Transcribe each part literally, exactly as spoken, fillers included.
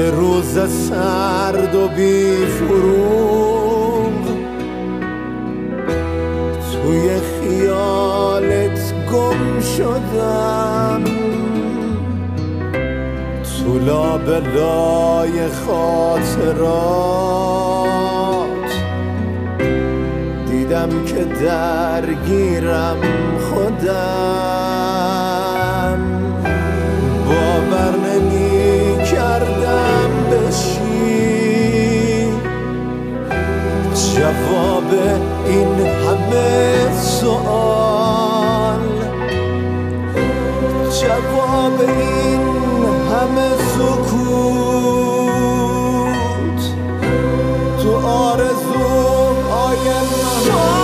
یه روز سرد و بی فروغ توی خیالت گم شدم، تو لابلای خاطرات دیدم که درگیرم خودم. باور نمی کردم بشی جواب این همه سوال، جواب این همه سکوت تو آرزوهای من.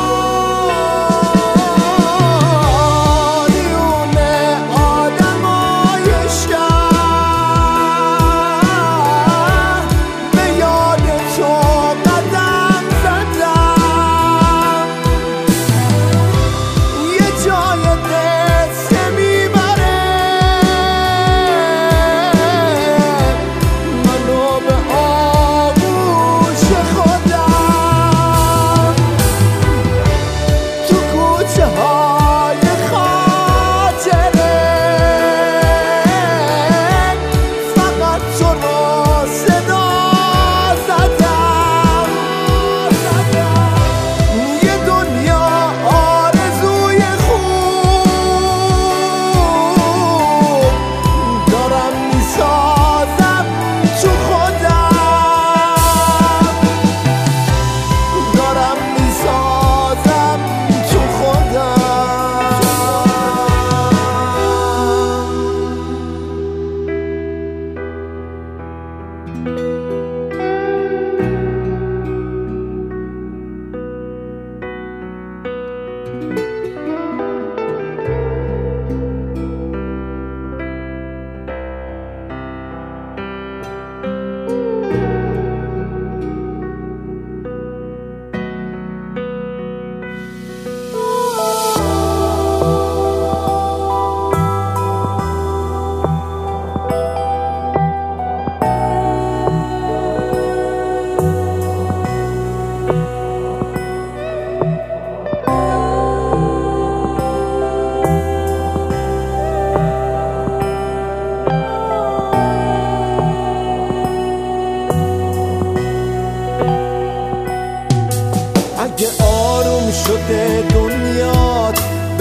اگه آروم شده دنیات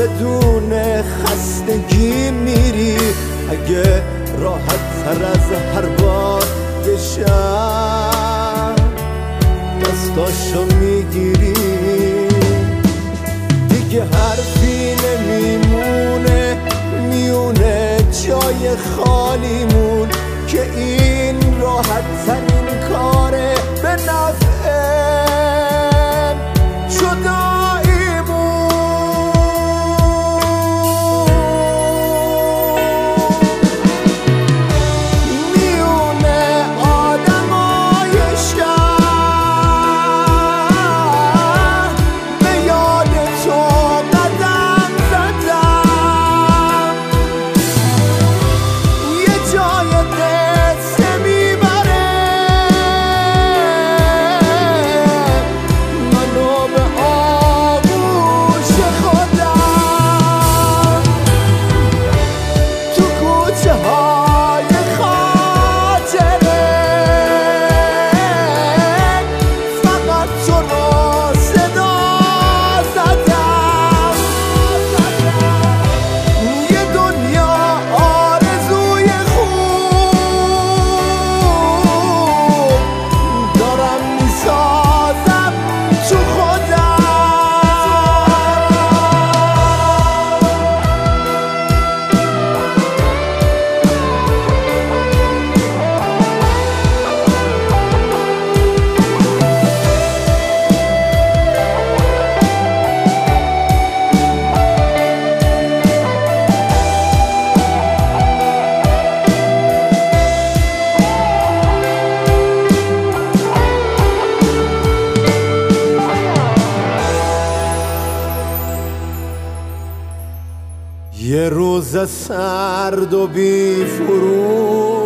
بدون خستگی میری، اگه راحت تر از هر بار یه شب دستاشو میگیری، دیگه حرفی نمیمونه میونه جای خالیمون که این راحت ترین کاره به نفعه یه روز سرد و بی فروغ